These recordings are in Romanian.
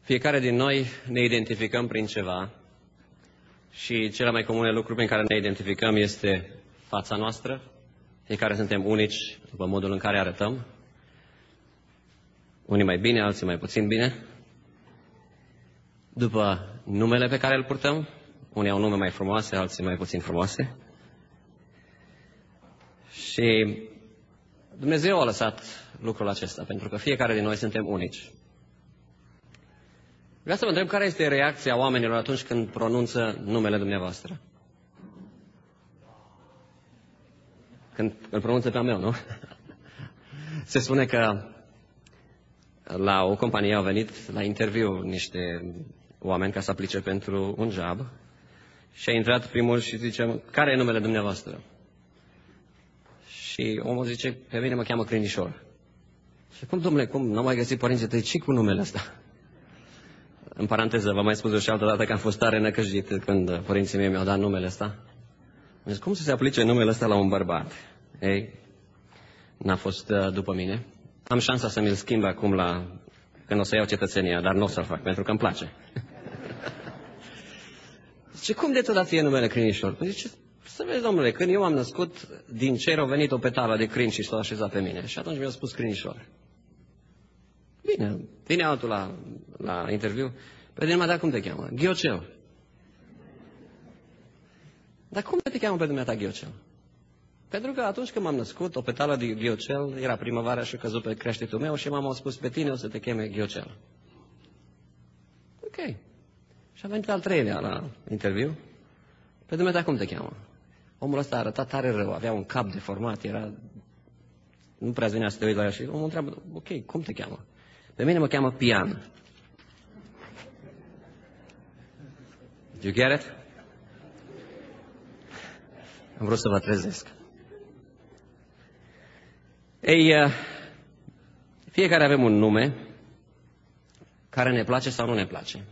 Fiecare din noi ne identificăm prin ceva și cele mai comune lucruri prin care ne identificăm este fața noastră. Fiecare suntem unici după modul în care arătăm. Unii mai bine, alții mai puțin bine. După numele pe care îl purtăm, unii au nume mai frumoase, alții mai puțin frumoase. Și Dumnezeu a lăsat lucrul acesta, pentru că fiecare din noi suntem unici. Vreau să vă întreb care este reacția oamenilor atunci când pronunță numele dumneavoastră. Când îl pronunță pe-al meu, nu? Se spune că la o companie au venit la interviu niște oameni ca să aplice pentru un job și a intrat primul și zice, care e numele dumneavoastră? Și omul zice, pe mine mă cheamă Crinișor. Și cum, domnule, cum? N-am mai găsit părinții tăi, ce cu numele ăsta? În paranteză, vă mai spus eu și altă dată că am fost tare năcăjit când părinții mei mi-au dat numele ăsta. Am zis, cum să se aplice numele ăsta la un bărbat? Ei, n-a fost după mine. Am șansa să mi-l schimb acum când o să iau cetățenia, dar nu o să-l fac, pentru că îmi place. Zice, cum de tot dat fie numele Crinișor? Păi zice, să vezi, domnule, când eu am născut, din cer au venit o petală de crin și s-a așezat pe mine. Și atunci mi-a spus Crinișor. Bine, vine altul la interviu. Păi din dar cum te cheamă? Ghiocel. Dar cum te cheamă pe dumneata Ghiocel? Pentru că atunci când m-am născut, o petală de Ghiocel, era primăvara și a căzut pe creștetul meu și mama a spus, pe tine o să te cheme Ghiocel. Ok. Și a venit al treilea la interviu. Pe dumneata cum te cheamă? Omul ăsta a arătat tare rău, avea un cap deformat, nu prea venea să te uiți la el și omul întreabă, ok, cum te cheamă? Pe mine mă cheamă Pian. Do you get it? Am vrut să vă trezesc. Ei, fiecare avem un nume care ne place sau nu ne place.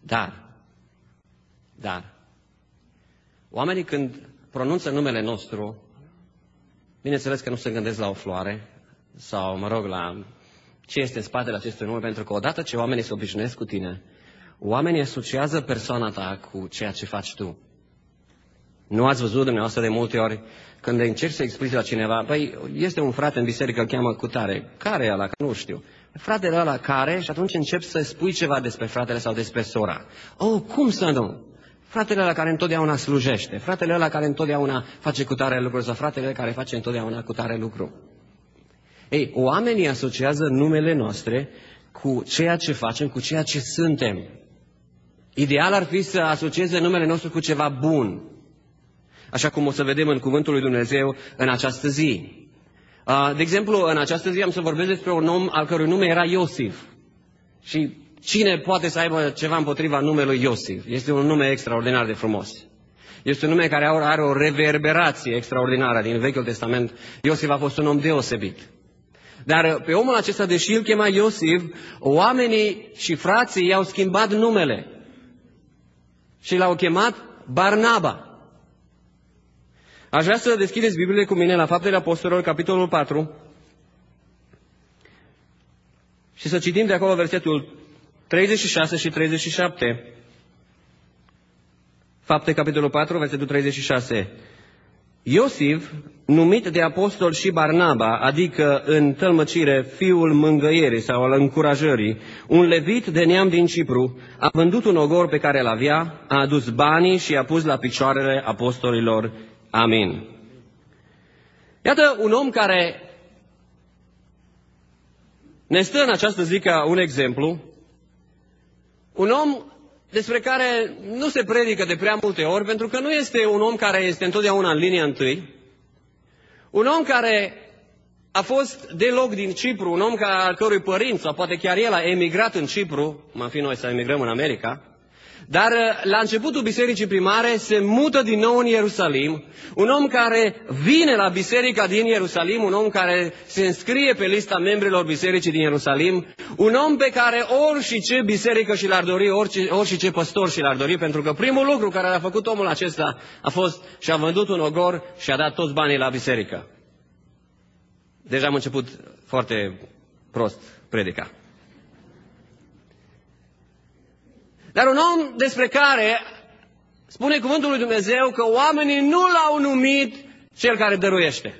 Dar, oamenii când pronunță numele nostru, bineînțeles că nu se gândesc la o floare sau, la ce este în spatele acestui nume, pentru că odată ce oamenii se obișnuiesc cu tine, oamenii asociază persoana ta cu ceea ce faci tu. Nu ați văzut dumneavoastră de multe ori când încerci să explici la cineva, păi este un frate în biserică, îl cheamă cutare. Care e ăla? Că nu știu. Fratele ăla care? Și atunci începi să spui ceva despre fratele sau despre sora. Oh, cum să nu? Fratele ăla care întotdeauna slujește, fratele ăla care întotdeauna face cutare lucru sau fratele care face întotdeauna cutare lucru. Ei, oamenii asociază numele noastre cu ceea ce facem, cu ceea ce suntem. Ideal ar fi să asocieze numele nostru cu ceva bun. Așa cum o să vedem în Cuvântul lui Dumnezeu în această zi. De exemplu, în această zi am să vorbesc despre un om al cărui nume era Iosif. Și cine poate să aibă ceva împotriva numelui Iosif? Este un nume extraordinar de frumos. Este un nume care are o reverberație extraordinară din Vechiul Testament. Iosif a fost un om deosebit. Dar pe omul acesta, deși îl chema Iosif, oamenii și frații i-au schimbat numele. Și l-au chemat Barnaba. Aș vrea să deschideți Biblie cu mine la Faptele Apostolilor, capitolul 4, și să citim de acolo versetul 36 și 37. Fapte, capitolul 4, versetul 36. Iosif, numit de apostol și Barnaba, adică în tălmăcire fiul mângâierii sau al încurajării, un levit de neam din Cipru, a vândut un ogor pe care îl avea, a adus banii și i-a pus la picioarele apostolilor. Amin. Iată un om care ne stă în această zi ca un exemplu, un om despre care nu se predică de prea multe ori, pentru că nu este un om care este întotdeauna în linia întâi, un om care a fost deloc din Cipru, un om al cărui părinți, sau poate chiar el a emigrat în Cipru, cum am fi noi să emigrăm în America, dar la începutul bisericii primare se mută din nou în Ierusalim, un om care vine la biserica din Ierusalim, un om care se înscrie pe lista membrilor bisericii din Ierusalim, un om pe care ori și ce biserică și l-ar dori, ori și ce păstor și l-ar dori, pentru că primul lucru care l-a făcut omul acesta a fost și a vândut un ogor și a dat toți banii la biserică. Deja am început foarte prost predica. Dar un om despre care spune cuvântul lui Dumnezeu că oamenii nu l-au numit cel care dăruiește.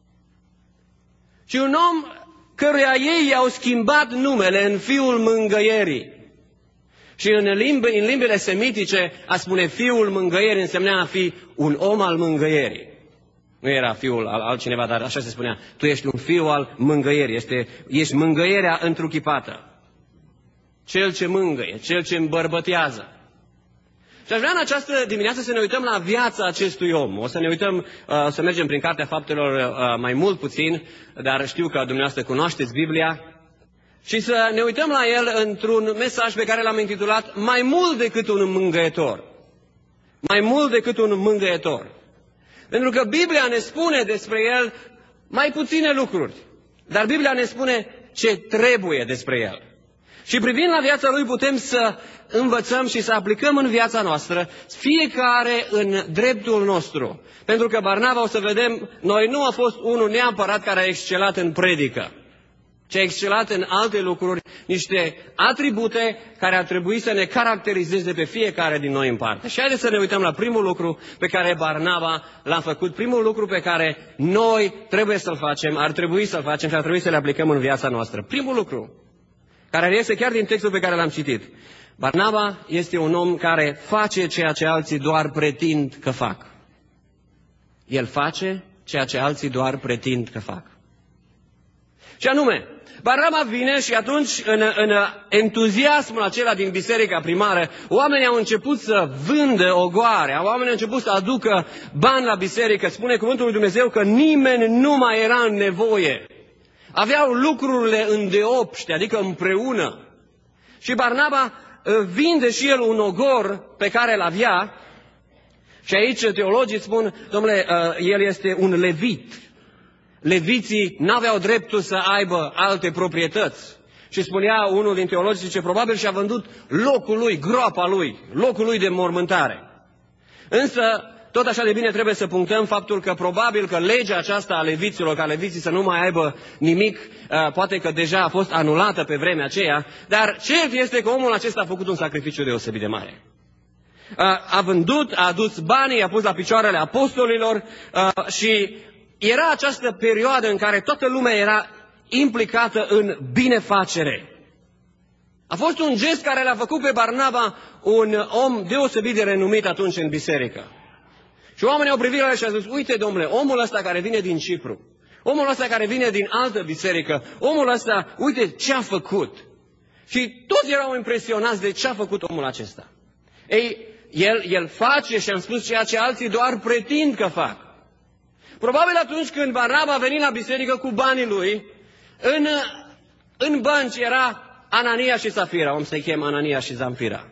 Și un om căruia ei i-au schimbat numele în Fiul Mângăierii. Și în limbile semitice, a spune Fiul Mângăierii însemna a fi un om al mângăierii. Nu era fiul al altcineva, dar așa se spunea. Tu ești un fiu al mângăierii, ești mângăierea întruchipată. Cel ce mângăie, cel ce îmbărbătează. Și aș vrea în această dimineață să ne uităm la viața acestui om. O să ne uităm, să mergem prin Cartea Faptelor mai mult puțin, dar știu că dumneavoastră cunoașteți Biblia. Și să ne uităm la el într-un mesaj pe care l-am intitulat Mai mult decât un mângâietor. Mai mult decât un mângâietor. Pentru că Biblia ne spune despre el mai puține lucruri. Dar Biblia ne spune ce trebuie despre el. Și privind la viața lui putem să învățăm și să aplicăm în viața noastră, fiecare în dreptul nostru. Pentru că Barnaba, o să vedem, noi nu a fost unul neapărat care a excelat în predică, ci a excelat în alte lucruri, niște atribute care ar trebui să ne caracterizeze pe fiecare din noi în parte. Și haideți să ne uităm la primul lucru pe care Barnaba l-a făcut, primul lucru pe care noi trebuie să-l facem, ar trebui să-l facem și ar trebui să le aplicăm în viața noastră. Primul lucru, care reiese chiar din textul pe care l-am citit. Barnaba este un om care face ceea ce alții doar pretind că fac. El face ceea ce alții doar pretind că fac. Și anume, Barnaba vine și atunci, în entuziasmul acela din biserica primară, oamenii au început să vândă ogoare, oamenii au început să aducă bani la biserică. Spune cuvântul lui Dumnezeu că nimeni nu mai era în nevoie. Aveau lucrurile îndeopște, adică împreună. Și Barnaba vinde și el un ogor pe care îl avea. Și aici teologii spun, domnule, el este un levit. Leviții n-aveau dreptul să aibă alte proprietăți. Și spunea unul din teologi, zice, probabil și-a vândut locul lui, groapa lui, locul lui de mormântare. Însă, tot așa de bine trebuie să punctăm faptul că probabil că legea aceasta a leviților, ca leviții să nu mai aibă nimic, poate că deja a fost anulată pe vremea aceea, dar cert este că omul acesta a făcut un sacrificiu deosebit de mare. A vândut, a adus banii, i-a pus la picioarele apostolilor și era această perioadă în care toată lumea era implicată în binefacere. A fost un gest care l-a făcut pe Barnaba un om deosebit de renumit atunci în biserică. Și oamenii au privit la el și au zis, uite domnule, omul ăsta care vine din Cipru, omul ăsta care vine din altă biserică, omul ăsta, uite ce a făcut. Și toți erau impresionați de ce a făcut omul acesta. Ei, el face și am spus ceea ce alții doar pretind că fac. Probabil atunci când Barnaba a venit la biserică cu banii lui, în bănci era Anania și Safira, om să-i chem Anania și Zamfira.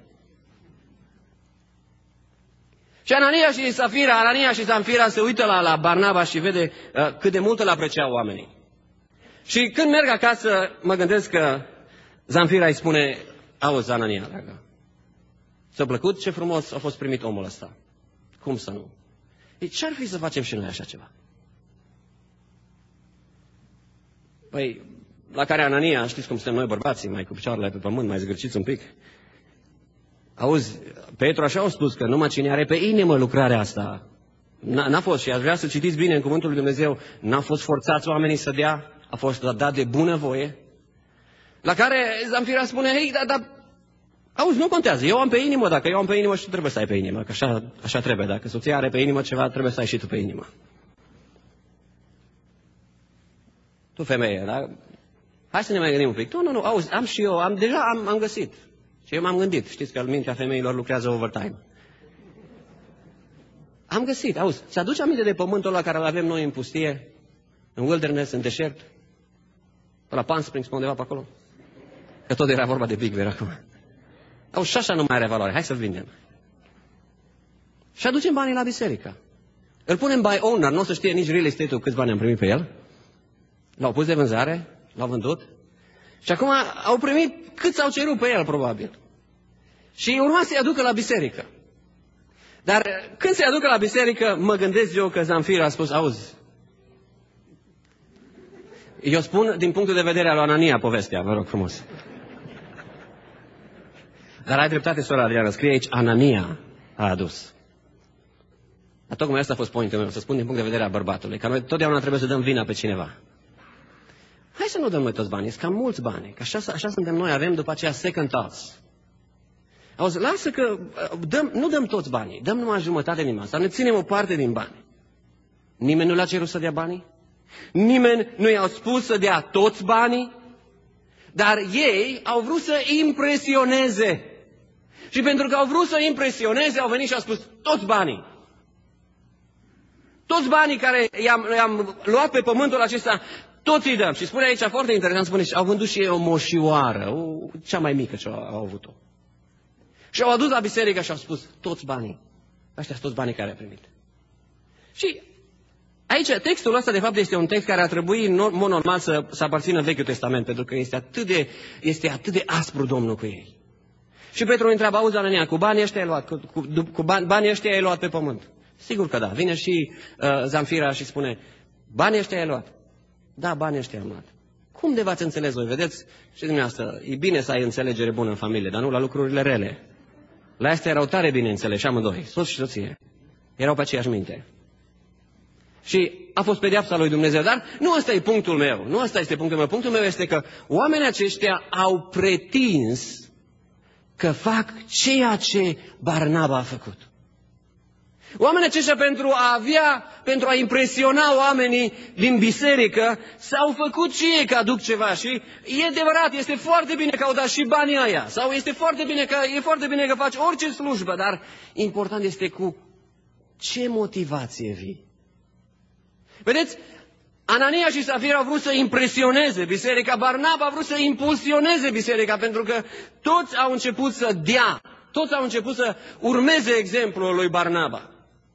Și Anania și Zamfira se uită la Barnaba și vede cât de mult îl apreciau oamenii. Și când merg acasă, mă gândesc că Zamfira îi spune, auzi, Anania, dragă, ți-a plăcut ce frumos a fost primit omul ăsta? Cum să nu? Ce ar fi să facem și noi așa ceva? Păi, la care Anania, știți cum suntem noi bărbații, mai cu picioarele pe pământ, mai zgârciți un pic. Auzi, Petru așa a spus că numai cine are pe inimă lucrarea asta. N-a fost, și aș vrea să citiți bine în cuvântul lui Dumnezeu, n-a fost forțați oamenii să dea, a fost dat de bunăvoie. La care Zamfira spune, hei, dar auzi, nu contează, eu am pe inimă, dacă eu am pe inimă și tu trebuie să ai pe inimă, că așa trebuie, dacă soția are pe inimă ceva, trebuie să ai și tu pe inimă. Tu femeie, da? Hai să ne mai gândim un pic. Nu, auzi, am și eu, deja am găsit. Și eu m-am gândit, știți că mintea femeilor lucrează overtime. Am găsit, auzi, ți-aduce aminte de pământul ăla care îl avem noi în pustie, în wilderness, în deșert? Pe la Palm Springs, pe undeva pe acolo? Că tot era vorba de Big Bear acum. Auzi, și așa nu mai are valoare, hai să-l vindem. Și aducem banii la biserică. Îl punem by owner, nu o să știe nici real estate-ul câți bani am primit pe el. L-au pus de vânzare, l-au vândut. Și acum au primit cât s-au cerut pe el, probabil. Și urma să-i aducă la biserică. Dar când se aducă la biserică, mă gândesc eu că Zamfira a spus, auzi, eu spun din punctul de vedere al lui Anania povestea, vă rog frumos. Dar ai dreptate, sora Adriana, scrie aici, Anania a adus. Dar tocmai asta a fost pointul meu, să spun din punct de vedere a bărbatului, că noi totdeauna trebuie să dăm vina pe cineva. Hai să nu dăm noi toți banii, sunt cam mulți bani, că așa suntem noi, avem după aceea second thoughts. Auzi, lasă că nu dăm toți banii, dăm numai jumătate din bani, sau ne ținem o parte din bani. Nimeni nu le-a cerut să dea banii, nimeni nu i-a spus să dea toți banii, dar ei au vrut să impresioneze. Și pentru că au vrut să impresioneze, au venit și au spus toți banii. Toți banii care i-am luat pe pământul acesta, toți îi dăm. Și spune aici foarte interesant, spune, au vândut și ei o moșioară, cea mai mică ce au avut-o. Și au adus la biserică și au spus, toți banii. Ăștia sunt toți banii care au primit. Și aici, textul ăsta, de fapt, este un text care ar trebui, în mod normal, să aparțină Vechiul Testament, pentru că este atât de aspru Domnul cu ei. Și Petru îi întreabă, auzi, Anania, cu banii ăștia ai luat, cu banii ăștia ai luat pe pământ? Sigur că da. Vine și Zamfira și spune, banii ăștia ai luat? Da, banii ăștia am luat. Cum de v-ați înțeles voi? Vedeți? Și dumneavoastră, e bine să ai înțelegere bună în familie, dar nu la lucrurile rele. La astea erau tare bine înțeleși amândoi, soț și soție. Erau pe aceeași minte. Și a fost pedeapsa lui Dumnezeu. Dar nu ăsta e punctul meu. Nu ăsta este punctul meu. Punctul meu este că oamenii aceștia au pretins că fac ceea ce Barnaba a făcut. Oamenii aceștia pentru a impresiona oamenii din biserică, s-au făcut și ei că aduc ceva. Și e adevărat, este foarte bine că au dat și banii ăia. Sau e foarte bine că faci orice slujbă, dar important este cu ce motivație vii. Vedeți, Anania și Safira au vrut să impresioneze biserica, Barnaba a vrut să impulsioneze biserica, pentru că toți au început să dea, toți au început să urmeze exemplul lui Barnaba.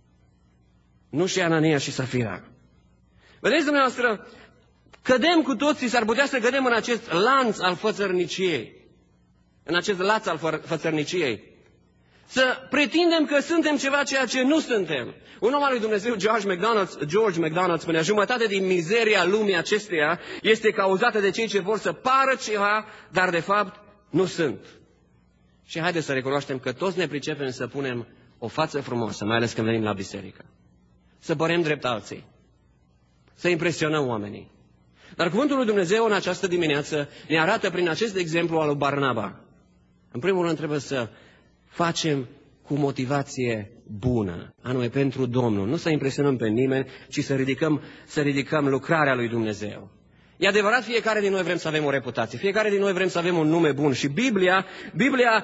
Nu și Anania și Safira. Vedeți dumneavoastră, cădem cu toții, s-ar putea să cădem în acest lanț al fățărniciei. În acest laț al fățărniciei. Să pretindem că suntem ceva ceea ce nu suntem. Un om al lui Dumnezeu, George MacDonald, spunea, jumătate din mizeria lumii acesteia este cauzată de cei ce vor să pară ceva, dar de fapt nu sunt. Și haideți să recunoaștem că toți ne pricepem să punem o față frumoasă, mai ales când venim la biserică. Să părem drept alții. Să impresionăm oamenii. Dar cuvântul lui Dumnezeu în această dimineață ne arată prin acest exemplu al lui Barnaba. În primul rând trebuie să facem cu motivație bună, anume pentru Domnul. Nu să impresionăm pe nimeni, ci să ridicăm lucrarea lui Dumnezeu. E adevărat, fiecare din noi vrem să avem o reputație, fiecare din noi vrem să avem un nume bun și Biblia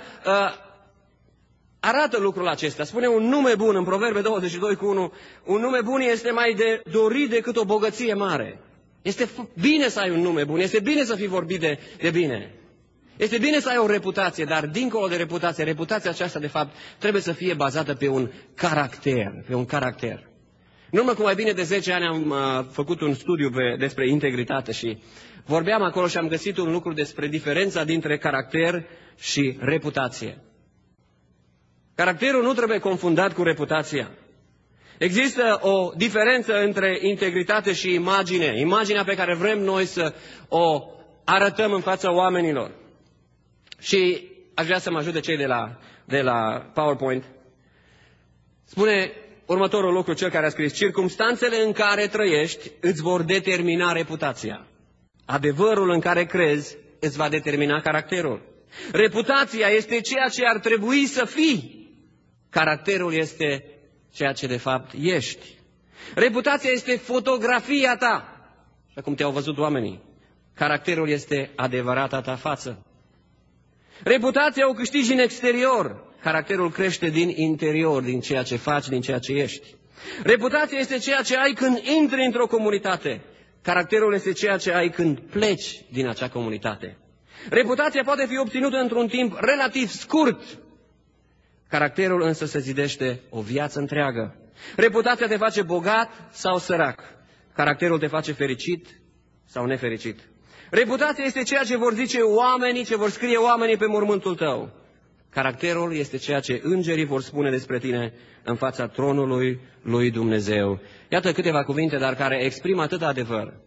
arată lucrul acesta. Spune un nume bun în Proverbe 22:1, un nume bun este mai de dorit decât o bogăție mare. Este bine să ai un nume bun, este bine să fii vorbit de bine. Este bine să ai o reputație, dar dincolo de reputație, reputația aceasta, de fapt, trebuie să fie bazată pe un caracter. În urmă cu mai bine de 10 ani am făcut un studiu despre integritate și vorbeam acolo și am găsit un lucru despre diferența dintre caracter și reputație. Caracterul nu trebuie confundat cu reputația. Există o diferență între integritate și imagine. Imaginea pe care vrem noi să o arătăm în fața oamenilor. Și aș vrea să mă ajute cei de la PowerPoint. Spune următorul lucru, cel care a scris: circumstanțele în care trăiești îți vor determina reputația. Adevărul în care crezi îți va determina caracterul. Reputația este ceea ce ar trebui să fii. Caracterul este ceea ce de fapt ești. Reputația este fotografia ta, așa cum te-au văzut oamenii. Caracterul este adevărata ta față. Reputația o câștigi în exterior. Caracterul crește din interior, din ceea ce faci, din ceea ce ești. Reputația este ceea ce ai când intri într-o comunitate. Caracterul este ceea ce ai când pleci din acea comunitate. Reputația poate fi obținută într-un timp relativ scurt. Caracterul însă se zidește o viață întreagă. Reputația te face bogat sau sărac. Caracterul te face fericit sau nefericit. Reputația este ceea ce vor zice oamenii, ce vor scrie oamenii pe mormântul tău. Caracterul este ceea ce îngerii vor spune despre tine în fața tronului lui Dumnezeu. Iată câteva cuvinte, dar care exprimă atât adevăr.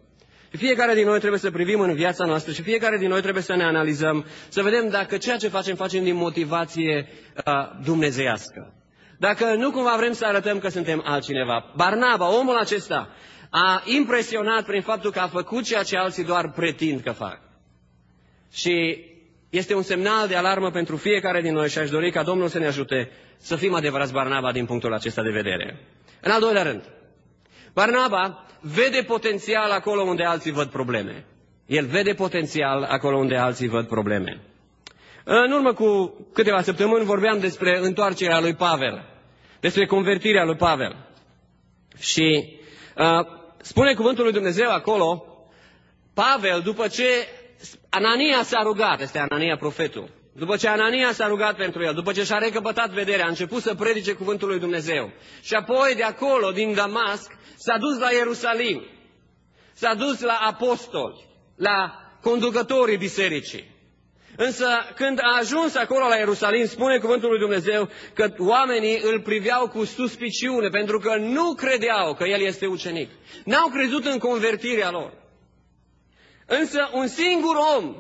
Fiecare din noi trebuie să privim în viața noastră și fiecare din noi trebuie să ne analizăm, să vedem dacă ceea ce facem din motivație dumnezeiască. Dacă nu cumva vrem să arătăm că suntem altcineva. Barnaba, omul acesta, a impresionat prin faptul că a făcut ceea ce alții doar pretind că fac. Și este un semnal de alarmă pentru fiecare din noi și aș dori ca Domnul să ne ajute să fim adevărați Barnaba din punctul acesta de vedere. În al doilea rând, Barnaba vede potențial acolo unde alții văd probleme. El vede potențial acolo unde alții văd probleme. În urmă cu câteva săptămâni vorbeam despre întoarcerea lui Pavel, despre convertirea lui Pavel. Și spune cuvântul lui Dumnezeu acolo, Pavel, după ce Anania s-a rugat, este Anania profetul, după ce Anania s-a rugat pentru el, după ce și-a recăpătat vederea, a început să predice cuvântul lui Dumnezeu. Și apoi de acolo, din Damasc, s-a dus la Ierusalim, s-a dus la apostoli, la conducătorii bisericii. Însă când a ajuns acolo la Ierusalim, spune cuvântul lui Dumnezeu că oamenii îl priveau cu suspiciune, pentru că nu credeau că el este ucenic. N-au crezut în convertirea lor. Însă un singur om,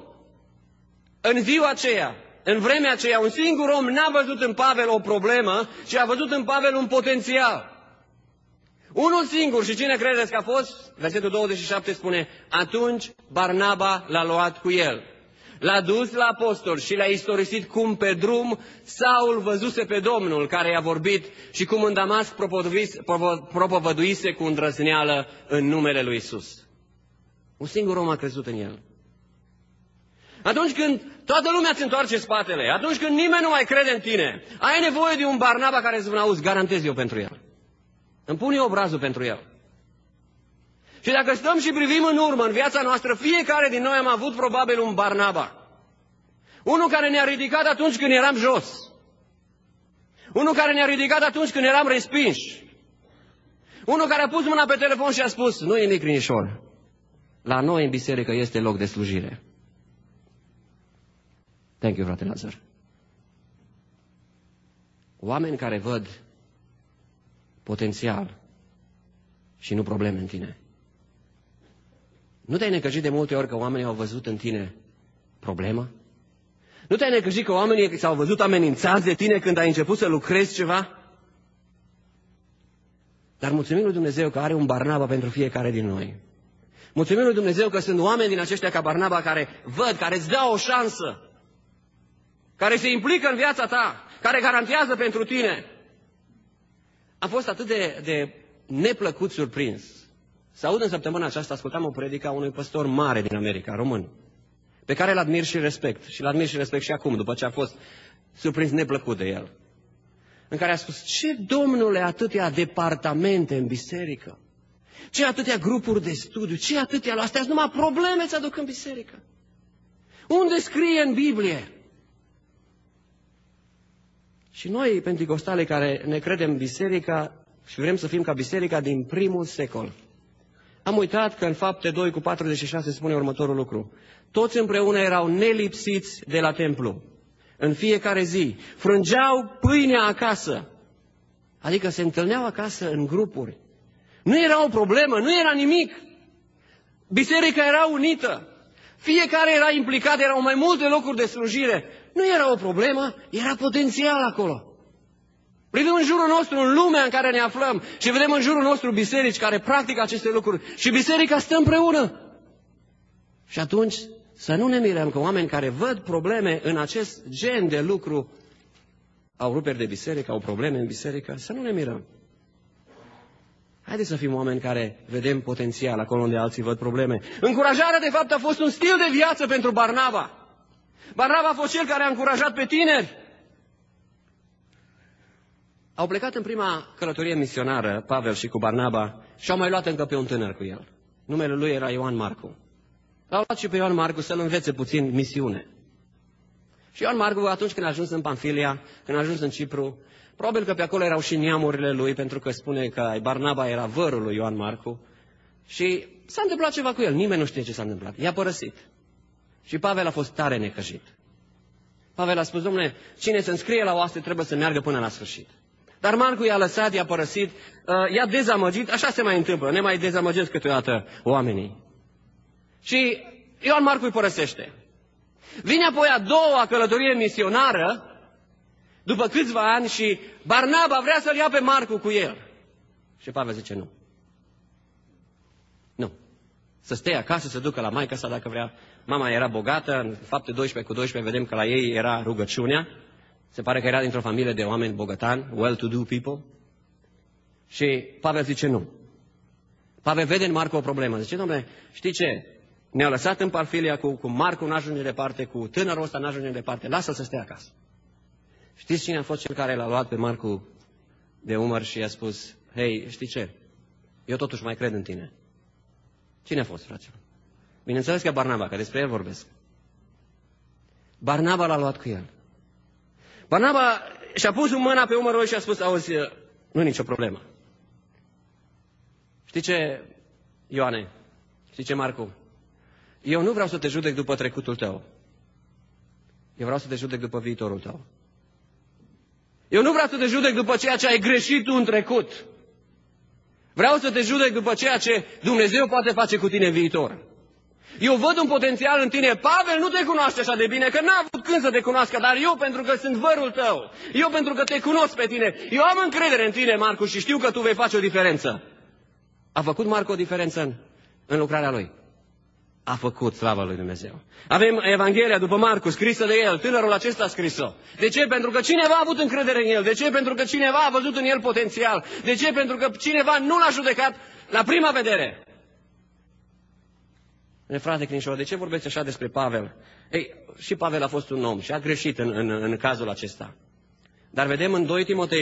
în ziua aceea, în vremea aceea, un singur om n-a văzut în Pavel o problemă, ci a văzut în Pavel un potențial. Unul singur, și cine credeți că a fost? Versetul 27 spune, atunci Barnaba l-a luat cu el. L-a dus la apostol și le-a istorisit cum pe drum Saul văzuse pe Domnul care i-a vorbit și cum în Damasc propovăduise cu îndrăzneală în numele lui Isus. Un singur om a crezut în el. Atunci când toată lumea îți întoarce spatele, atunci când nimeni nu mai crede în tine, ai nevoie de un Barnaba care să spune, auzi, garantez eu pentru el. Îmi pun eu obrazul pentru el. Și dacă stăm și privim în urmă, în viața noastră, fiecare din noi am avut probabil un Barnaba. Unul care ne-a ridicat atunci când eram jos. Unul care ne-a ridicat atunci când eram respinși. Unul care a pus mâna pe telefon și a spus, nu e nimic, Rinișor. La noi în biserică este loc de slujire. Thank you, frate Lazar. Oameni care văd potențial și nu probleme în tine. Nu te-ai necăjit de multe ori că oamenii au văzut în tine problemă? Nu te-ai necăjit că oamenii s-au văzut amenințați de tine când ai început să lucrezi ceva? Dar mulțumim lui Dumnezeu că are un Barnaba pentru fiecare din noi. Mulțumim lui Dumnezeu că sunt oameni din aceștia ca Barnaba care văd, care îți dau o șansă, care se implică în viața ta, care garantează pentru tine. Am fost atât de neplăcut surprins să aud în săptămâna aceasta, ascultam o predică a unui păstor mare din America, român, pe care îl admir și respect. Și îl admir și respect și acum, după ce a fost surprins neplăcut de el. În care a spus, ce, domnule, atâtea departamente în biserică? Ce atâtea grupuri de studiu? Ce atâtea? Astea sunt numai probleme ți aduc în biserică. Unde scrie în Biblie? Și noi, penticostale, care ne credem biserica și vrem să fim ca biserica din primul secol, am uitat că în Fapte 2:46 spune următorul lucru. Toți împreună erau nelipsiți de la templu. În fiecare zi frângeau pâinea acasă. Adică se întâlneau acasă în grupuri. Nu era o problemă, nu era nimic. Biserica era unită. Fiecare era implicat, erau mai multe locuri de slujire. Nu era o problemă, era potențial acolo. Privim în jurul nostru, în lumea în care ne aflăm și vedem în jurul nostru biserici care practică aceste lucruri și biserica stă împreună. Și atunci să nu ne mirăm că oameni care văd probleme în acest gen de lucru au ruperi de biserică, au probleme în biserică, să nu ne mirăm. Haideți să fim oameni care vedem potențial acolo unde alții văd probleme. Încurajarea, de fapt, a fost un stil de viață pentru Barnaba. Barnaba a fost cel care a încurajat pe tineri. Au plecat în prima călătorie misionară, Pavel și cu Barnaba, și au mai luat încă pe un tânăr cu el. Numele lui era Ioan Marcu. L-au luat și pe Ioan Marcu să-l învețe puțin misiune. Și Ioan Marcu, atunci când a ajuns în Panfilia, când a ajuns în Cipru, probabil că pe acolo erau și neamurile lui, pentru că spune că Barnaba era vărul lui Ioan Marcu. Și s-a întâmplat ceva cu el, nimeni nu știe ce s-a întâmplat. I-a părăsit. Și Pavel a fost tare necăjit. Pavel a spus, domnule, cine se înscrie la oaste trebuie să meargă până la sfârșit. Dar Marcu i-a lăsat, i-a părăsit, i-a dezamăgit, așa se mai întâmplă, ne mai dezamăgesc câteodată oamenii. Și Ioan Marcu îi părăsește. Vine apoi a doua călătorie misionară, după câțiva ani, și Barnaba vrea să-l ia pe Marcu cu el. Și Pavel zice nu. Nu. Să stea acasă, să ducă la maică sa dacă vrea. Mama era bogată, în Fapte 12:12 vedem că la ei era rugăciunea. Se pare că era dintr-o familie de oameni bogătani, well-to-do people. Și Pavel zice nu. Pavel vede în Marcu o problemă. Zice, dom'le, știi ce? Ne-a lăsat în Parfilia cu Marcu, n-ajunge departe, cu tânărul ăsta n-ajunge departe. Lasă-l să stea acasă. Știți cine a fost cel care l-a luat pe Marcu de umăr și i-a spus, hei, știi ce? Eu totuși mai cred în tine. Cine a fost, fraților? Bineînțeles că Barnaba, că despre el vorbesc. Barnaba l-a luat cu el. Barnaba și-a pus mâna pe umărul și a spus, auzi, nu e nicio problemă. Știi ce, Ioane? Știi ce, Marcu? Eu nu vreau să te judec după trecutul tău. Eu vreau să te judec după viitorul tău. Eu nu vreau să te judec după ceea ce ai greșit tu în trecut. Vreau să te judec după ceea ce Dumnezeu poate face cu tine în viitor. Eu văd un potențial în tine. Pavel nu te cunoaște așa de bine, că n-a avut când să te cunoască, dar eu pentru că sunt vărul tău, eu pentru că te cunosc pe tine, eu am încredere în tine, Marcu, și știu că tu vei face o diferență. A făcut Marcu o diferență în lucrarea lui? A făcut, slavă lui Dumnezeu. Avem Evanghelia după Marcu, scrisă de el, tânărul acesta a scris-o. De ce? Pentru că cineva a avut încredere în el. De ce? Pentru că cineva a văzut în el potențial. De ce? Pentru că cineva nu l-a judecat la prima vedere. Frate Crinșor, de ce vorbeți așa despre Pavel? Ei, și Pavel a fost un om și a greșit în cazul acesta. Dar vedem în 2 Timotei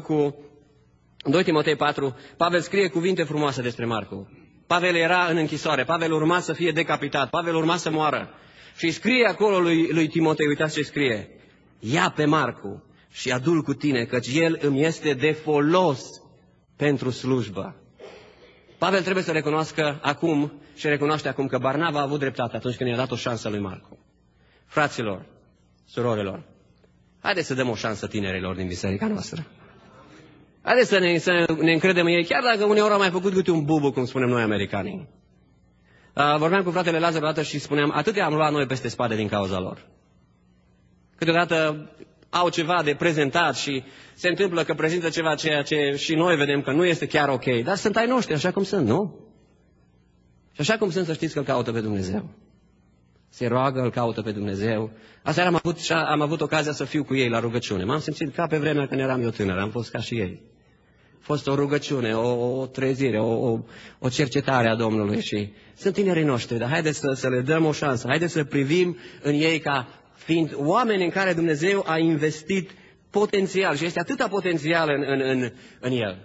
4, Pavel scrie cuvinte frumoase despre Marcu. Pavel era în închisoare, Pavel urma să fie decapitat, Pavel urma să moară. Și scrie acolo lui Timotei, uitați ce scrie. Ia pe Marcu și adu-l cu tine, căci el îmi este de folos pentru slujbă. Pavel trebuie să recunoască acum și recunoaște acum că Barnaba a avut dreptate atunci când i-a dat o șansă lui Marcu. Fraților, surorilor, haideți să dăm o șansă tinerilor din biserica noastră. Haideți să ne încredem în ei, chiar dacă uneori au mai făcut câte un bubu, cum spunem noi americanii. Vorbeam cu fratele Lazar odată și spuneam, atâtea am luat noi peste spate din cauza lor. Câteodată au ceva de prezentat și se întâmplă că prezintă ceva ceea ce și noi vedem că nu este chiar ok, dar sunt ai noștri, așa cum sunt, nu? Și așa cum sunt, să știți că îl caută pe Dumnezeu. Se roagă, îl caută pe Dumnezeu. Aseară am avut ocazia să fiu cu ei la rugăciune. M-am simțit ca pe vremea când eram eu tânăr, am fost ca și ei. A fost o rugăciune, o trezire, o cercetare a Domnului și sunt tinerii noștri, dar haideți să le dăm o șansă, haideți să privim în ei ca fiind oameni în care Dumnezeu a investit potențial și este atâta potențial în el.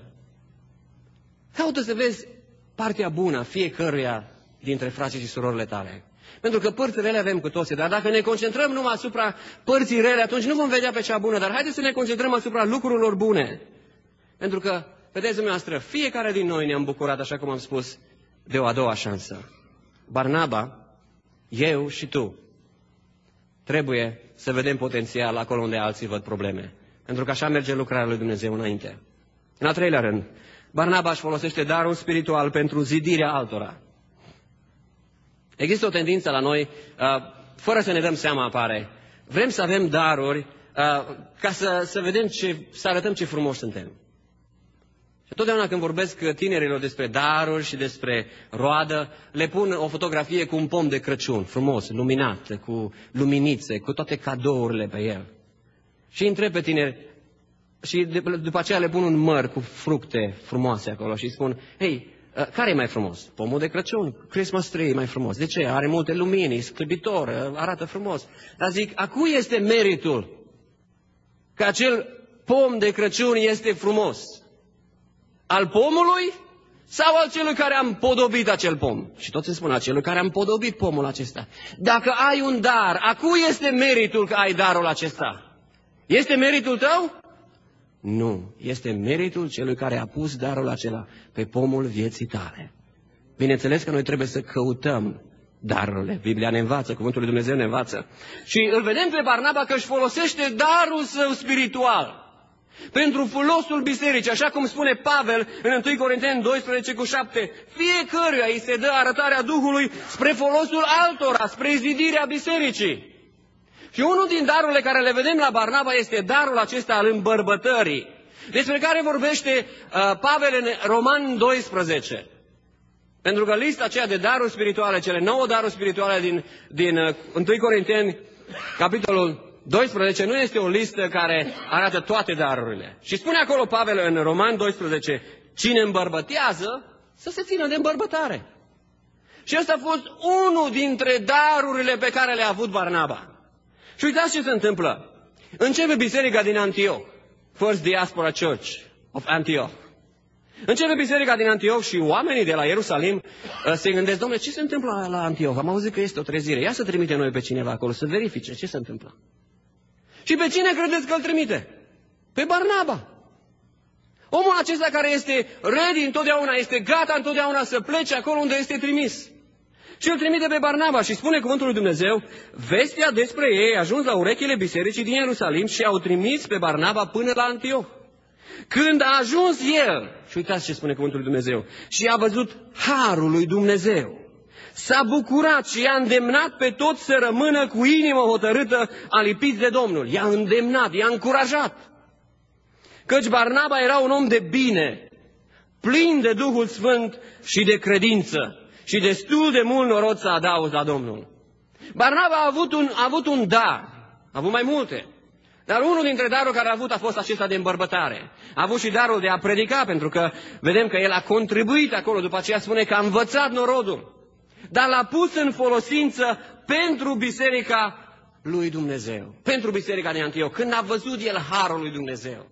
Caută să vezi partea bună fiecăruia dintre frații și surorile tale. Pentru că părțile rele avem cu toții, dar dacă ne concentrăm numai asupra părții rele, atunci nu vom vedea pe cea bună, dar haideți să ne concentrăm asupra lucrurilor bune. Pentru că, vedeți dumneavoastră, fiecare din noi ne-am bucurat, așa cum am spus, de o a doua șansă. Barnaba, eu și tu, trebuie să vedem potențial acolo unde alții văd probleme. Pentru că așa merge lucrarea lui Dumnezeu înainte. În al treilea rând, Barnaba își folosește darul spiritual pentru zidirea altora. Există o tendință la noi, fără să ne dăm seama apare, vrem să avem daruri ca să vedem să arătăm ce frumoși suntem. Și totdeauna când vorbesc tinerilor despre daruri și despre roadă, le pun o fotografie cu un pom de Crăciun, frumos, luminat, cu luminițe, cu toate cadourile pe el. Și întreb pe tineri, și după aceea le pun un măr cu fructe frumoase acolo și spun, hei, care e mai frumos? Pomul de Crăciun, Christmas tree e mai frumos. De ce? Are multe lumini, e sclipitor, arată frumos. Dar zic, a cui este meritul că acel pom de Crăciun este frumos? Al pomului sau al celui care am podobit acel pom? Și toți îmi spun, acelui care am podobit pomul acesta. Dacă ai un dar, a cui este meritul că ai darul acesta? Este meritul tău? Nu, este meritul celui care a pus darul acela pe pomul vieții tale. Bineînțeles că noi trebuie să căutăm darurile. Biblia ne învață, cuvântul lui Dumnezeu ne învață. Și îl vedem pe Barnaba că își folosește darul său spiritual. pentru folosul bisericii, așa cum spune Pavel în 1 Corinteni 12:7, fiecăruia îi se dă arătarea Duhului spre folosul altora, spre zidirea bisericii. Și unul din darurile care le vedem la Barnaba este darul acesta al îmbărbătării, despre care vorbește Pavel în Roman 12. Pentru că lista aceea de daruri spirituale, cele 9 daruri spirituale din 1 Corinteni, capitolul 12, nu este o listă care arată toate darurile. Și spune acolo Pavel în Roman 12, cine îmbărbătează, să se țină de îmbărbătare. Și ăsta a fost unul dintre darurile pe care le-a avut Barnaba. Și uitați ce se întâmplă. Începe biserica din Antioch, First Diaspora Church of Antioch. Începe biserica din Antioch și oamenii de la Ierusalim se gândesc, dom'le, ce se întâmplă la Antioch? Am auzit că este o trezire. Ia să trimite noi pe cineva acolo, să verifice ce se întâmplă. Și pe cine credeți că îl trimite? Pe Barnaba. Omul acesta care este ready întotdeauna, este gata întotdeauna să plece acolo unde este trimis. Și îl trimite pe Barnaba și spune cuvântul lui Dumnezeu, vestea despre ei a ajuns la urechile bisericii din Ierusalim și au trimis pe Barnaba până la Antioch. Când a ajuns el, și uitați ce spune cuvântul lui Dumnezeu, și a văzut harul lui Dumnezeu, s-a bucurat și i-a îndemnat pe toți să rămână cu inimă hotărâtă alipiți de Domnul. I-a îndemnat, i-a încurajat. Căci Barnaba era un om de bine, plin de Duhul Sfânt și de credință și destul de mult noroc să adauzi la Domnul. Barnaba a avut un dar, a avut mai multe. Dar unul dintre darul care a avut a fost acesta de îmbărbătare. A avut și darul de a predica, pentru că vedem că el a contribuit acolo, după aceea spune că a învățat norodul. Dar l-a pus în folosință pentru biserica lui Dumnezeu, pentru biserica din Antioch, când a văzut el harul lui Dumnezeu.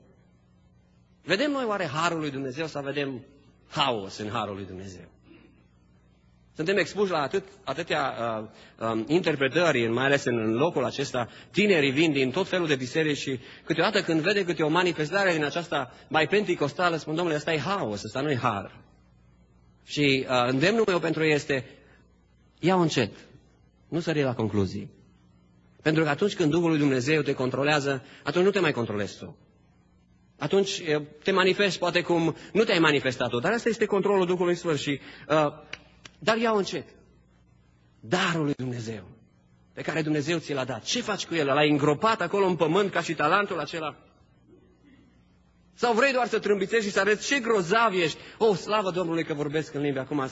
Vedem noi oare harul lui Dumnezeu sau vedem haos în harul lui Dumnezeu? Suntem expuși la atâtea interpretări, mai ales în locul acesta, tinerii vin din tot felul de biserici și câteodată când vede câte o manifestare din aceasta mai penticostală, spun, domnule, ăsta e haos, ăsta nu e har. Și îndemnul meu pentru ei este, ia-o încet, nu sări la concluzii. Pentru că atunci când Duhul lui Dumnezeu te controlează, atunci nu te mai controlezi tu. Atunci te manifesti poate cum nu te-ai manifestat tu, dar asta este controlul Duhului Sfânt și... Dar ia-o încet. Darul lui Dumnezeu, pe care Dumnezeu ți l-a dat. Ce faci cu el? L-ai îngropat acolo în pământ ca și talentul acela? Sau vrei doar să trâmbițești și să arăți ce grozav ești? Slavă Domnului că vorbesc în limbi. Acum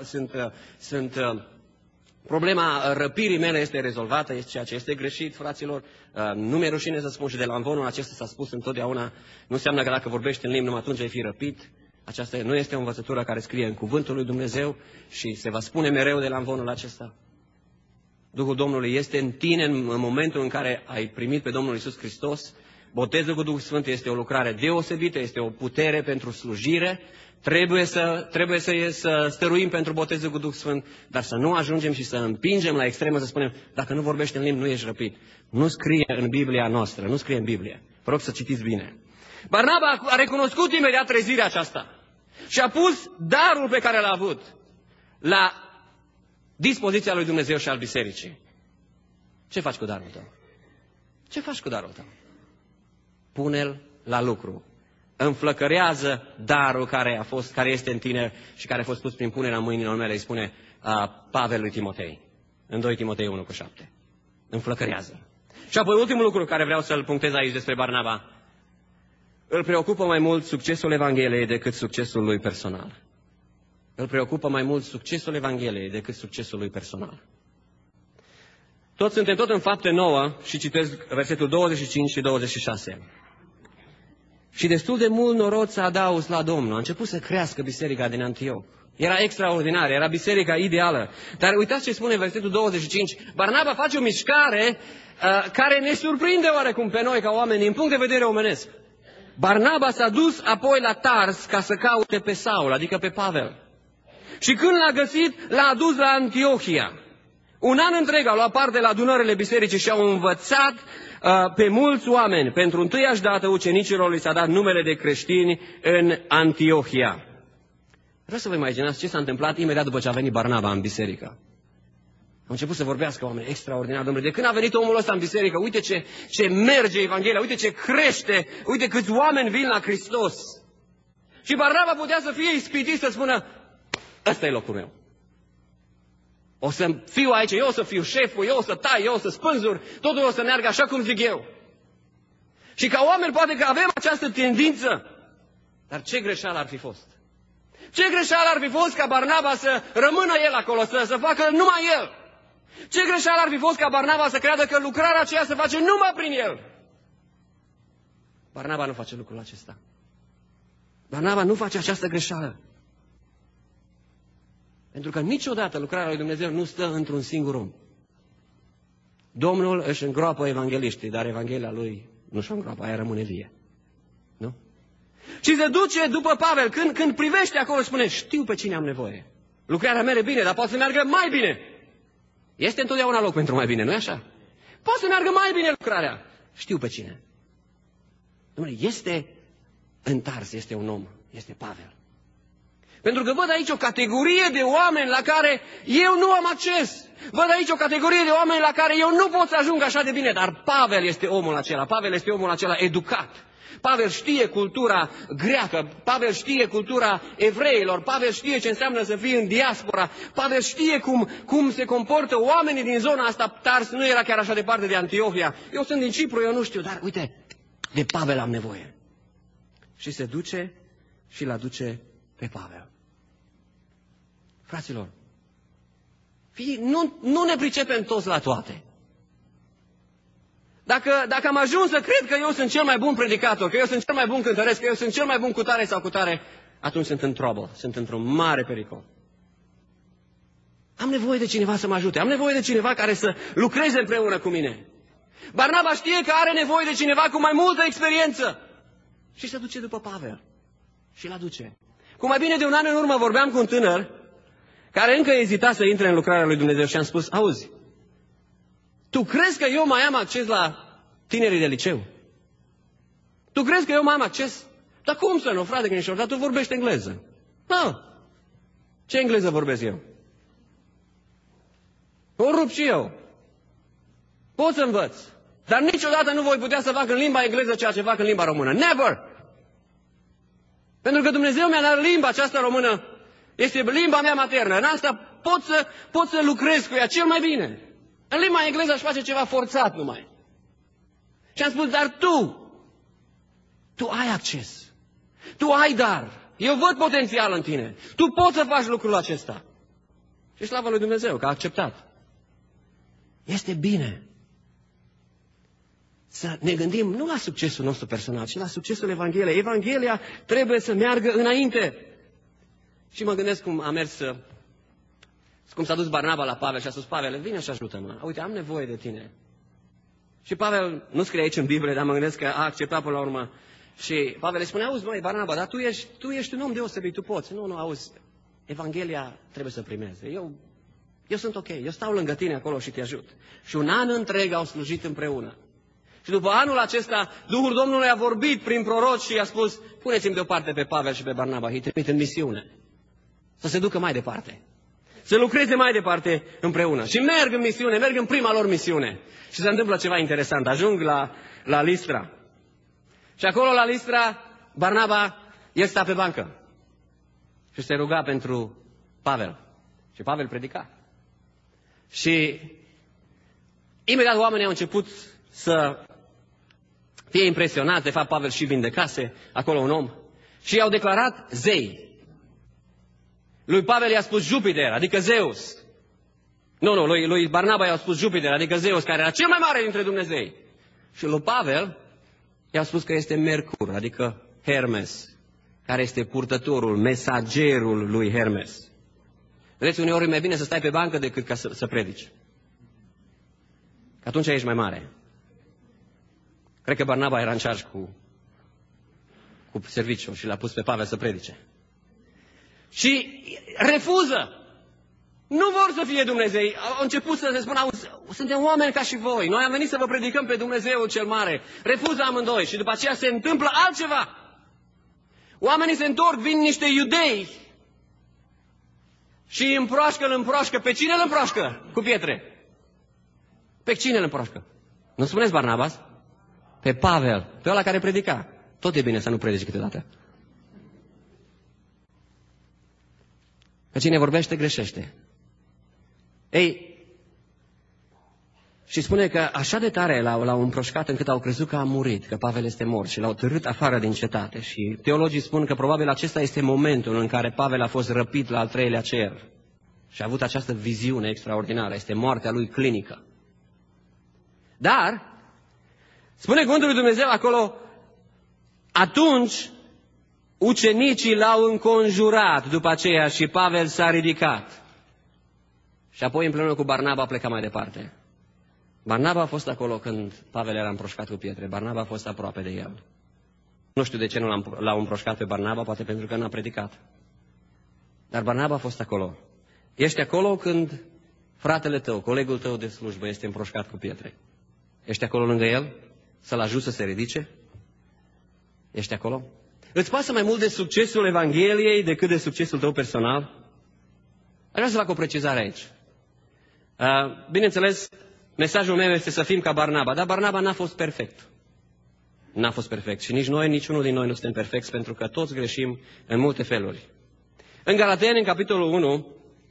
problema răpirii mele este rezolvată, este ceea ce este greșit, fraților. Nu mi-e rușine să spun și de la învonul acesta s-a spus întotdeauna. Nu înseamnă că dacă vorbești în limbi, numai atunci ai fi răpit. Aceasta nu este o învățătură care scrie în cuvântul lui Dumnezeu și se va spune mereu de la învonul acesta. Duhul Domnului este în tine în momentul în care ai primit pe Domnul Iisus Hristos. Botezul cu Duhul Sfânt este o lucrare deosebită, este o putere pentru slujire. Trebuie să stăruim pentru botezul cu Duhul Sfânt, dar să nu ajungem și să împingem la extremă, să spunem, dacă nu vorbești în limbi, nu ești răpit. Nu scrie în Biblia noastră, nu scrie în Biblie. Vă rog să citiți bine. Barnaba a recunoscut imediat trezirea aceasta și a pus darul pe care l-a avut la dispoziția lui Dumnezeu și al bisericii. Ce faci cu darul tău? Ce faci cu darul tău? Pune-l la lucru. Înflăcărează darul care este în tine și care a fost pus prin punerea mâinilor mele, îi spune Pavel lui Timotei, în 2 Timotei 1:7. Înflăcărează. Și apoi ultimul lucru care vreau să-l punctez aici despre Barnaba. Îl preocupă mai mult succesul Evangheliei decât succesul lui personal. Îl preocupă mai mult succesul Evangheliei decât succesul lui personal. Suntem tot în Fapte 9 și citesc versetul 25 și 26. Și destul de mult noroc să adauzi la Domnul. A început să crească biserica din Antioch. Era extraordinar, era biserica ideală. Dar uitați ce spune versetul 25. Barnaba face o mișcare care ne surprinde oarecum pe noi ca oameni din punct de vedere omenesc. Barnaba s-a dus apoi la Tars ca să caute pe Saul, adică pe Pavel. Și când l-a găsit, l-a adus la Antiohia. Un an întreg au luat parte la adunările bisericii și au învățat pe mulți oameni. Pentru întâiași dată ucenicilor li s-a dat numele de creștini în Antiohia. Vreau să vă imaginați ce s-a întâmplat imediat după ce a venit Barnaba în biserică. Au început să vorbească oameni extraordinar, domnule. De când a venit omul ăsta în biserică, uite ce merge Evanghelia, uite ce crește, uite câți oameni vin la Hristos. Și Barnaba putea să fie ispitit să spună, ăsta e locul meu. O să fiu aici, eu o să fiu șeful, eu o să tai, eu o să spânzur, totul o să meargă așa cum zic eu. Și ca oameni poate că avem această tendință, dar ce greșeală ar fi fost? Ce greșeală ar fi fost ca Barnaba să rămână el acolo, să facă numai el? Ce greșeală ar fi fost ca Barnaba să creadă că lucrarea aceea se face numai prin el? Barnaba nu face lucrul acesta. Barnaba nu face această greșeală. Pentru că niciodată lucrarea lui Dumnezeu nu stă într-un singur om. Domnul își îngroapă evangeliștii, dar Evanghelia lui nu și-o îngroapă, aia rămâne vie. Nu? Și se duce după Pavel, când privește acolo, spune, știu pe cine am nevoie. Lucrarea merge bine, dar poate să meargă mai bine. Este întotdeauna loc pentru mai bine, nu-i așa? Poate să meargă mai bine lucrarea. Știu pe cine. Dom'le, este întars, este un om, este Pavel. Pentru că văd aici o categorie de oameni la care eu nu am acces. Văd aici o categorie de oameni la care eu nu pot să ajung așa de bine, dar Pavel este omul acela. Pavel este omul acela educat. Pavel știe cultura greacă, Pavel știe cultura evreilor, Pavel știe ce înseamnă să fii în diaspora, Pavel știe cum se comportă oamenii din zona asta. Tars nu era chiar așa departe de Antiohia. Eu sunt din Cipru, eu nu știu, dar uite, de Pavel am nevoie. Și se duce și îl aduce pe Pavel. Fraților, nu ne pricepem toți la toate. Dacă am ajuns să cred că eu sunt cel mai bun predicator, că eu sunt cel mai bun cântăresc, că eu sunt cel mai bun cu tare sau cu tare, atunci sunt în trouble, sunt într-un mare pericol. Am nevoie de cineva să mă ajute, am nevoie de cineva care să lucreze împreună cu mine. Barnaba știe că are nevoie de cineva cu mai multă experiență. Și se duce după Pavel. Și îl aduce. Cu mai bine de un an în urmă vorbeam cu un tânăr care încă ezita să intre în lucrarea lui Dumnezeu și am spus, auzi, tu crezi că eu mai am acces la tinerii de liceu? Tu crezi că eu mai am acces? Dar cum să nu, frate Grinșor, dar tu vorbești engleză. Ce engleză vorbesc eu? O rup și eu. Pot să învăț. Dar niciodată nu voi putea să fac în limba engleză ceea ce fac în limba română. Never! Pentru că Dumnezeu mi-a dat limba aceasta română. Este limba mea maternă. În asta pot să lucrez cu ea cel mai bine. În limba engleză aș face ceva forțat numai. Și am spus, dar tu ai acces. Tu ai dar. Eu văd potențial în tine. Tu poți să faci lucrul acesta. Și slavă lui Dumnezeu că a acceptat. Este bine să ne gândim nu la succesul nostru personal, ci la succesul Evangheliei. Evanghelia trebuie să meargă înainte. Și mă gândesc cum s-a dus Barnaba la Pavel și a spus, Pavel, vine și ajută-mă. Uite, am nevoie de tine. Și Pavel, nu scrie aici în Biblie, dar mă gândesc că a acceptat până la urmă. Și Pavel îi spune, auzi, măi, Barnaba, dar tu ești un om deosebit, tu poți. Nu, auzi, Evanghelia trebuie să primeze. Eu sunt ok, eu stau lângă tine acolo și te ajut. Și un an întreg au slujit împreună. Și după anul acesta, Duhul Domnului a vorbit prin proroci și a spus, puneți-mi deoparte pe Pavel și pe Barnaba, îi trimit în misiune. Să se ducă mai departe. Să lucreze mai departe împreună. Și merg în misiune, merg în prima lor misiune. Și se întâmplă ceva interesant. Ajung la Listra. Și acolo la Listra, Barnaba, el sta pe bancă. Și se ruga pentru Pavel. Și Pavel predica. Și imediat oamenii au început să fie impresionați. De fapt, Pavel și vindecase acolo un om. Și i-au declarat zei. Lui Pavel i-a spus Jupiter, adică Zeus. Nu, lui Barnaba i-a spus Jupiter, adică Zeus, care era cel mai mare dintre Dumnezei. Și lui Pavel i-a spus că este Mercur, adică Hermes, care este purtătorul, mesagerul lui Hermes. Vedeți, uneori e mai bine să stai pe bancă decât ca să predici. Că atunci ești mai mare. Cred că Barnaba era în charge cu serviciul și l-a pus pe Pavel să predice. Și refuză. Nu vor să fie Dumnezei. Au început să se spună, suntem oameni ca și voi. Noi am venit să vă predicăm pe Dumnezeul cel mare. Refuză amândoi și după aceea se întâmplă altceva. Oamenii se întorc, vin niște iudei Și îl împroașcă. Pe cine îl împroașcă? Cu pietre. Pe cine îl împroașcă? Nu spuneți Barnabas? Pe Pavel, pe ăla care predica. Tot e bine să nu predici câteodată. Că cine vorbește, greșește. Ei, și spune că așa de tare l-au împroșcat încât au crezut că a murit, că Pavel este mort și l-au târât afară din cetate. Și teologii spun că probabil acesta este momentul în care Pavel a fost răpit la al treilea cer și a avut această viziune extraordinară. Este moartea lui clinică. Dar, spune cuvântul lui Dumnezeu acolo, atunci ucenicii l-au înconjurat după aceea și Pavel s-a ridicat. Și apoi împreună cu Barnaba a plecat mai departe. Barnaba a fost acolo când Pavel era împroșcat cu pietre. Barnaba a fost aproape de el. Nu știu de ce nu l-au împroșcat pe Barnaba, poate pentru că n-a predicat. Dar Barnaba a fost acolo. Ești acolo când fratele tău, colegul tău de slujbă este împroșcat cu pietre. Ești acolo lângă el? Să-l ajuți să se ridice? Ești acolo? Îți pasă mai mult de succesul Evangheliei decât de succesul tău personal? Aș vrea să fac o precizare aici. Bineînțeles, mesajul meu este să fim ca Barnaba, dar Barnaba n-a fost perfect. N-a fost perfect și nici noi, niciunul din noi nu suntem perfecți, pentru că toți greșim în multe feluri. În Galateni, în capitolul 1,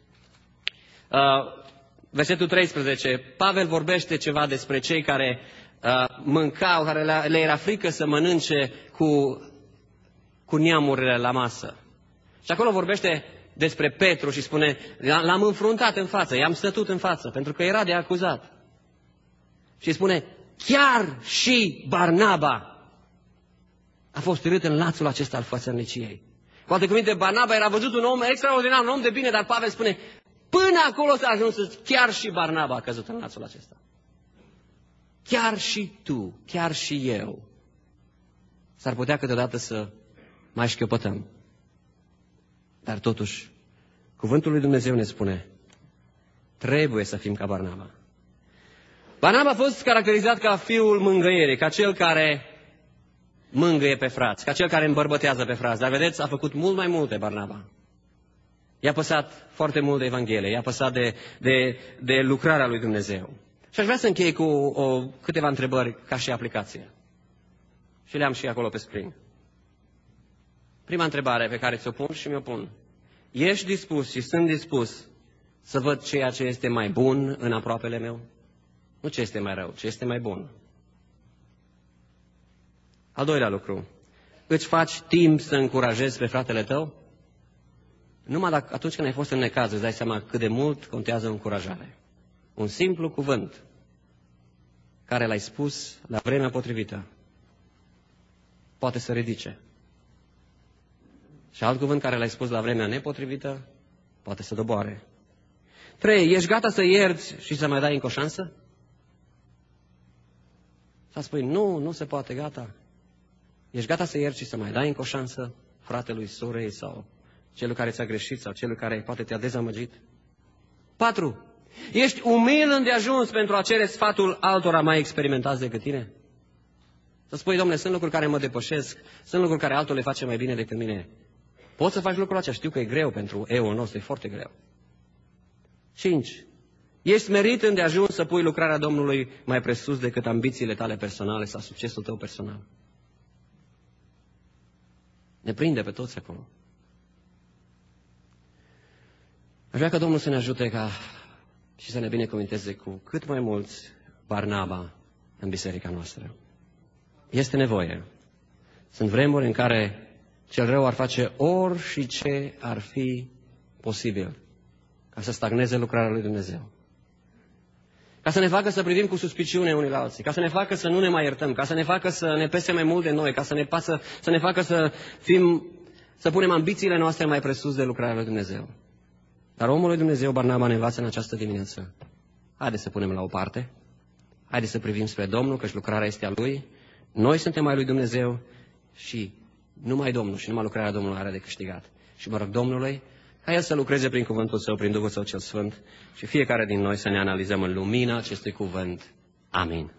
versetul 13, Pavel vorbește ceva despre cei care mâncau, care le era frică să mănânce cu neamurile la masă. Și acolo vorbește despre Petru și spune, l-am înfruntat în față, i-am stătut în față, pentru că era de acuzat. Și spune, chiar și Barnaba a fost târât în lațul acesta al fățărniciei. Cu alte cuvinte, Barnaba era văzut un om extraordinar, un om de bine, dar Pavel spune, până acolo s-a ajuns, chiar și Barnaba a căzut în lațul acesta. Chiar și tu, chiar și eu. S-ar putea câteodată să mai șchiopătăm. Dar totuși, cuvântul lui Dumnezeu ne spune, trebuie să fim ca Barnaba. Barnaba a fost caracterizat ca fiul mângâierii, ca cel care mângâie pe frați, ca cel care îmbărbătează pe frați. Dar vedeți, a făcut mult mai multe Barnaba. I-a păsat foarte mult de Evanghelie, i-a păsat de lucrarea lui Dumnezeu. Și aș vrea să închei cu câteva întrebări ca și aplicație. Și le-am și acolo pe screen. Prima întrebare pe care ți-o pun și mi-o pun. Ești dispus și sunt dispus să văd ceea ce este mai bun în aproapele meu? Nu ce este mai rău, ce este mai bun. Al doilea lucru. Îți faci timp să încurajezi pe fratele tău? Numai atunci când ai fost în necaz, îți dai seama cât de mult contează încurajare. Un simplu cuvânt care l-ai spus la vremea potrivită poate să ridice. Și alt cuvânt care l-ai spus la vremea nepotrivită poate să doboare. 3. Ești gata să ierți și să mai dai încă o șansă? Să spui, nu se poate, gata. Ești gata să ierți și să mai dai încă o șansă fratelui, sorei sau celui care ți-a greșit sau celui care poate te-a dezamăgit? 4. Ești umil îndeajuns pentru a cere sfatul altora mai experimentați decât tine? Să spui, Dom'le, sunt lucruri care mă depășesc, sunt lucruri care altul le face mai bine decât mine. Poți să faci lucrul acesta, știu că e greu pentru eul nostru, e foarte greu. 5. Ești smerit îndeajuns să pui lucrarea Domnului mai presus decât ambițiile tale personale sau succesul tău personal. Ne prinde pe toți acolo. Aș vrea ca Domnul să ne ajute și să ne binecuvânteze cu cât mai mulți Barnaba în biserica noastră. Este nevoie. Sunt vremuri în care cel rău ar face orice ar fi posibil ca să stagneze lucrarea lui Dumnezeu. Ca să ne facă să privim cu suspiciune unii la alții, ca să ne facă să nu ne mai iertăm, ca să ne facă să ne pese mai mult de noi, ca să ne facă să punem ambițiile noastre mai presus de lucrarea lui Dumnezeu. Dar omul lui Dumnezeu, Barnaba, ne învață în această dimineață. Haideți să punem la o parte, haideți să privim spre Domnul, căci lucrarea este a Lui, noi suntem ai lui Dumnezeu și numai Domnul și numai lucrarea Domnului are de câștigat. Și mă rog Domnului ca El să lucreze prin cuvântul Său, prin Duhul Său cel Sfânt și fiecare din noi să ne analizăm în lumina acestui cuvânt. Amin.